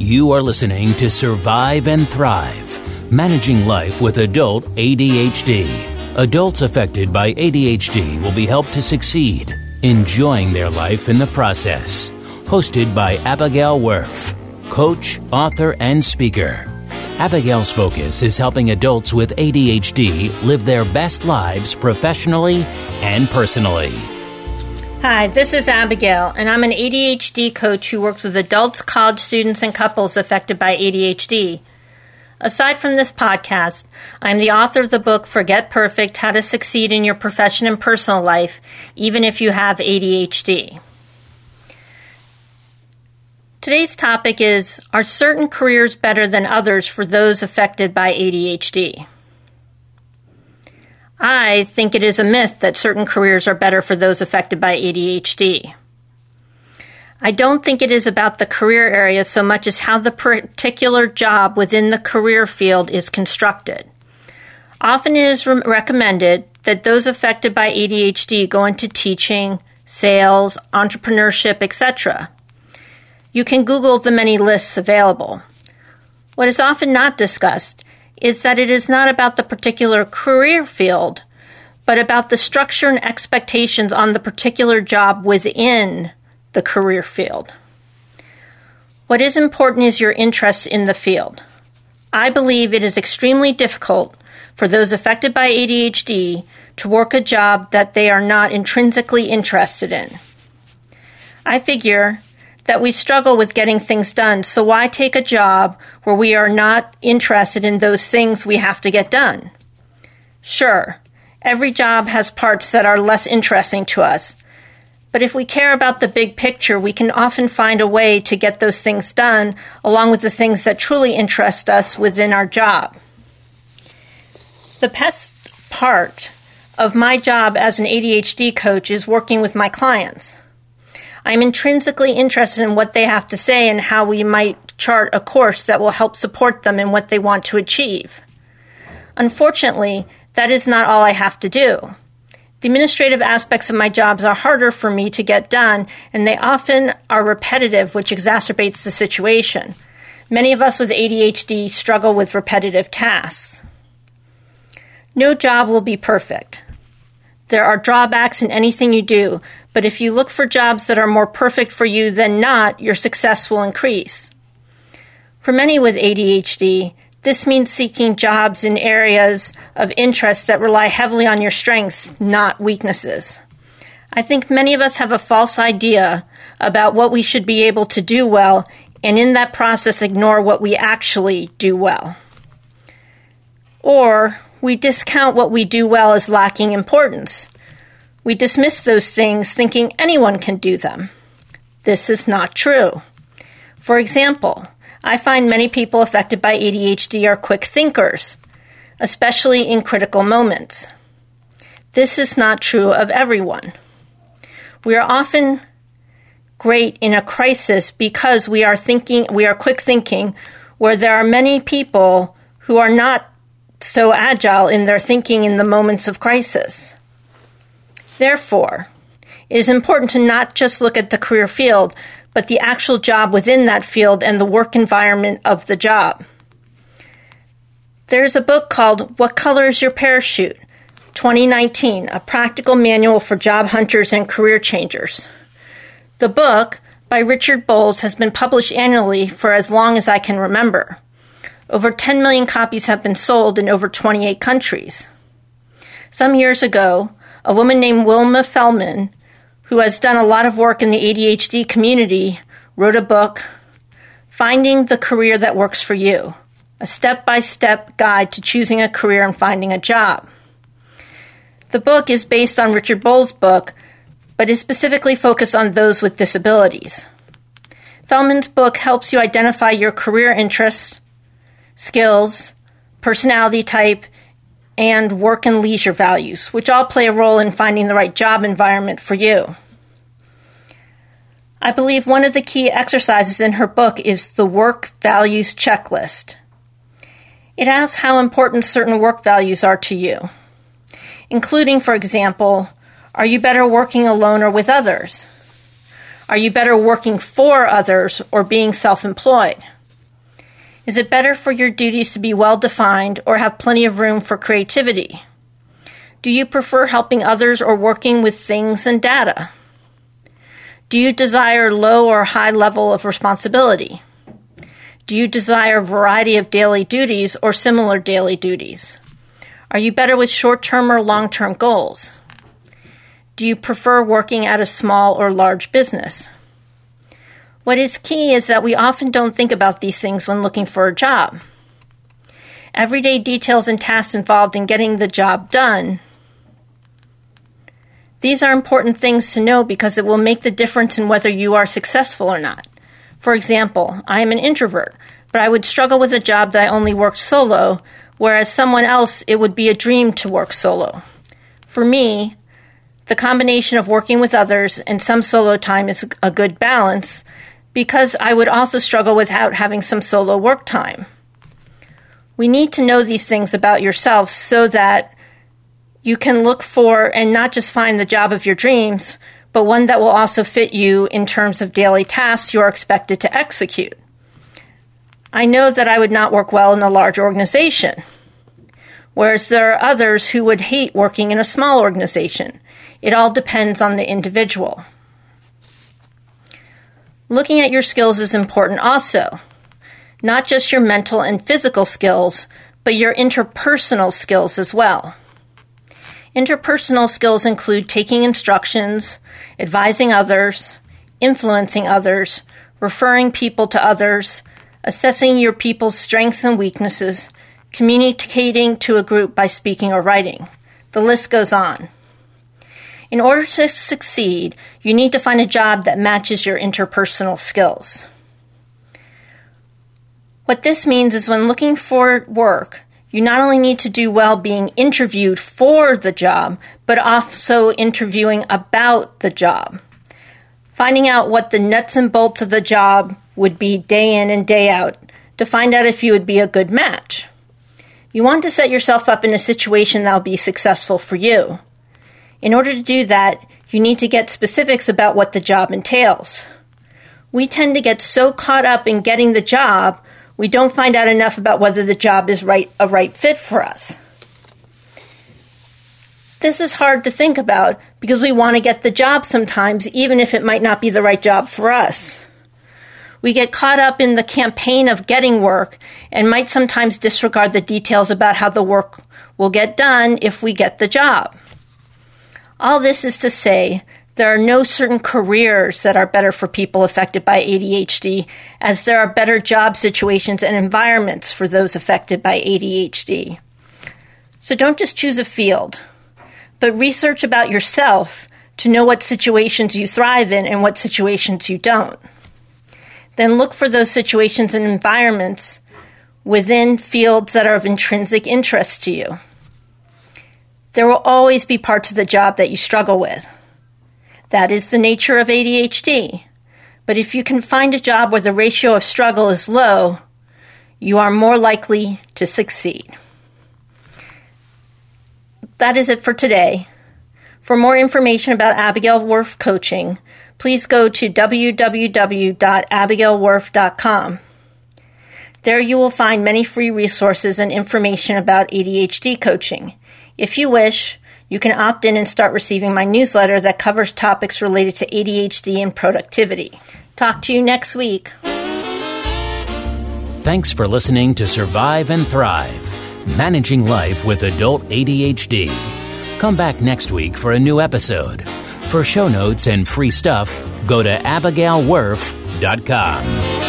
You are listening to Survive and Thrive, Managing Life with Adult ADHD. Adults affected by ADHD will be helped to succeed, enjoying their life in the process. Hosted by Abigail Werf, coach, author, and speaker. Abigail's focus is helping adults with ADHD live their best lives professionally and personally. Hi, this is Abigail, and I'm an ADHD coach who works with adults, college students, and couples affected by ADHD. Aside from this podcast, I'm the author of the book Forget Perfect: How to Succeed in Your Profession and Personal Life, even if you have ADHD. Today's topic is, are certain careers better than others for those affected by ADHD? I think it is a myth that certain careers are better for those affected by ADHD. I don't think it is about the career area so much as how the particular job within the career field is constructed. Often it is recommended that those affected by ADHD go into teaching, sales, entrepreneurship, etc. You can Google the many lists available. What is often not discussed is that it is not about the particular career field, but about the structure and expectations on the particular job within the career field. What is important is your interest in the field. I believe it is extremely difficult for those affected by ADHD to work a job that they are not intrinsically interested in. I figure that we struggle with getting things done, so why take a job where we are not interested in those things we have to get done? Sure, every job has parts that are less interesting to us, but if we care about the big picture, we can often find a way to get those things done along with the things that truly interest us within our job. The best part of my job as an ADHD coach is working with my clients. I'm intrinsically interested in what they have to say and how we might chart a course that will help support them in what they want to achieve. Unfortunately, that is not all I have to do. The administrative aspects of my jobs are harder for me to get done, and they often are repetitive, which exacerbates the situation. Many of us with ADHD struggle with repetitive tasks. No job will be perfect. There are drawbacks in anything you do, but if you look for jobs that are more perfect for you than not, your success will increase. For many with ADHD, this means seeking jobs in areas of interest that rely heavily on your strengths, not weaknesses. I think many of us have a false idea about what we should be able to do well, and in that process ignore what we actually do well. Or we discount what we do well as lacking importance. We dismiss those things thinking anyone can do them. This is not true. For example, I find many people affected by ADHD are quick thinkers, especially in critical moments. This is not true of everyone. We are often great in a crisis because we are quick thinking, where there are many people who are not so agile in their thinking in the moments of crisis. Therefore, it is important to not just look at the career field, but the actual job within that field and the work environment of the job. There's a book called What Color is Your Parachute? 2019, a practical manual for job hunters and career changers. The book, by Richard Bowles, has been published annually for as long as I can remember. Over 10 million copies have been sold in over 28 countries. Some years ago, a woman named Wilma Feldman, who has done a lot of work in the ADHD community, wrote a book, Finding the Career That Works for You, a step-by-step guide to choosing a career and finding a job. The book is based on Richard Bowles' book, but is specifically focused on those with disabilities. Feldman's book helps you identify your career interests, skills, personality type, and work and leisure values, which all play a role in finding the right job environment for you. I believe one of the key exercises in her book is the work values checklist. It asks how important certain work values are to you, including, for example, are you better working alone or with others? Are you better working for others or being self-employed? Is it better for your duties to be well-defined or have plenty of room for creativity? Do you prefer helping others or working with things and data? Do you desire low or high level of responsibility? Do you desire a variety of daily duties or similar daily duties? Are you better with short-term or long-term goals? Do you prefer working at a small or large business? What is key is that we often don't think about these things when looking for a job. Everyday details and tasks involved in getting the job done. These are important things to know because it will make the difference in whether you are successful or not. For example, I am an introvert, but I would struggle with a job that I only worked solo, whereas someone else it would be a dream to work solo. For me, the combination of working with others and some solo time is a good balance because I would also struggle without having some solo work time. We need to know these things about yourself so that you can look for and not just find the job of your dreams, but one that will also fit you in terms of daily tasks you are expected to execute. I know that I would not work well in a large organization, whereas there are others who would hate working in a small organization. It all depends on the individual. Looking at your skills is important also. Not just your mental and physical skills, but your interpersonal skills as well. Interpersonal skills include taking instructions, advising others, influencing others, referring people to others, assessing your people's strengths and weaknesses, communicating to a group by speaking or writing. The list goes on. In order to succeed, you need to find a job that matches your interpersonal skills. What this means is when looking for work, you not only need to do well being interviewed for the job, but also interviewing about the job. Finding out what the nuts and bolts of the job would be day in and day out to find out if you would be a good match. You want to set yourself up in a situation that will be successful for you. In order to do that, you need to get specifics about what the job entails. We tend to get so caught up in getting the job, we don't find out enough about whether the job is a right fit for us. This is hard to think about because we want to get the job sometimes, even if it might not be the right job for us. We get caught up in the campaign of getting work and might sometimes disregard the details about how the work will get done if we get the job. All this is to say, there are no certain careers that are better for people affected by ADHD, as there are better job situations and environments for those affected by ADHD. So don't just choose a field, but research about yourself to know what situations you thrive in and what situations you don't. Then look for those situations and environments within fields that are of intrinsic interest to you. There will always be parts of the job that you struggle with. That is the nature of ADHD. But if you can find a job where the ratio of struggle is low, you are more likely to succeed. That is it for today. For more information about Abigail Wurf Coaching, please go to www.abigailwurf.com. There you will find many free resources and information about ADHD coaching. If you wish, you can opt in and start receiving my newsletter that covers topics related to ADHD and productivity. Talk to you next week. Thanks for listening to Survive and Thrive, Managing Life with Adult ADHD. Come back next week for a new episode. For show notes and free stuff, go to abigailwurf.com.